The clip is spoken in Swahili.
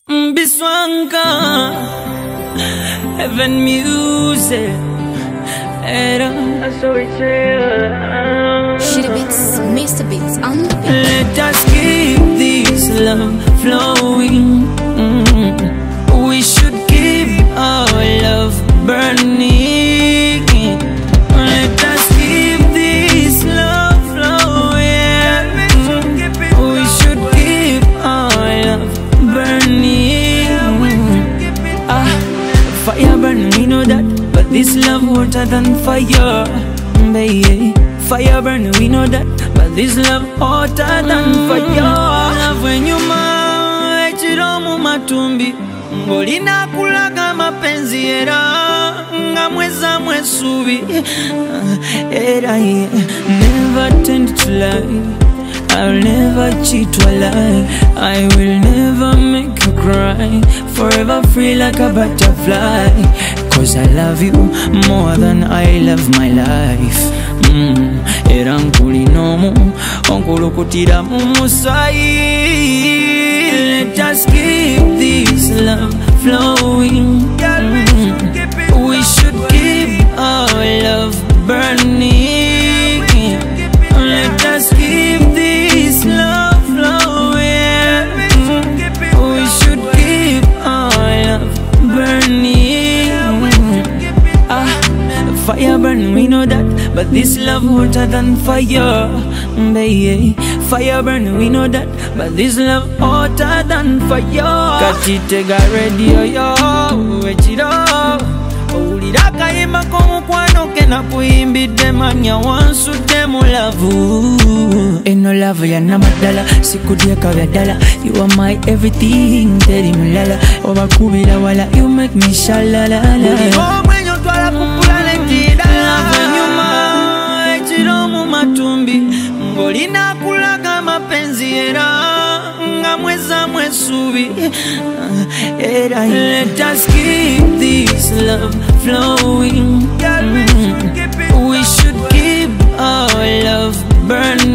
Biswanka Heaven music Era Shitty Beats, Mr. Beats on the beat. Let us keep this love flowing. We should keep our love burning. Let us keep this love flowing. We should keep our love burning. Fire burn, we know that, but this love hotter than fire, baby. Fire burn, we know that, but this love hotter than fire. Love when you mind, chiromu matumbi, ngolina kulaga mapenzi era, ngamweza mwesubi, era yeah. Never tend to lie, I'll never cheat or lie. I will never make you cry. Forever free like a butterfly. Cause I love you more than I love my life. Era nkulinomu onkulukutira mumusai. Let us keep this love flowing. We should keep our love burning. Let us keep this love flowing. We should keep our love burning. Fire burn, we know that, but this love hotter than fire, baby. Fire burn, we know that, but this love hotter than fire. Katitega radio yo, wechiro. Uliraka yema komukwano kena kuimbide manya wansu demu lavu. Eno lavu ya namadala, sikudia kavyadala. You are my everything, teri mulala. Obakubila wala, you make me shalalala. Uliro mwenyo twala kupulale tidala. Venyuma, echiromu matumbi. Ngolina kulaga mapenzi era, ngamweza mwesubi. Let us keep this love flowing. We should keep our love burning.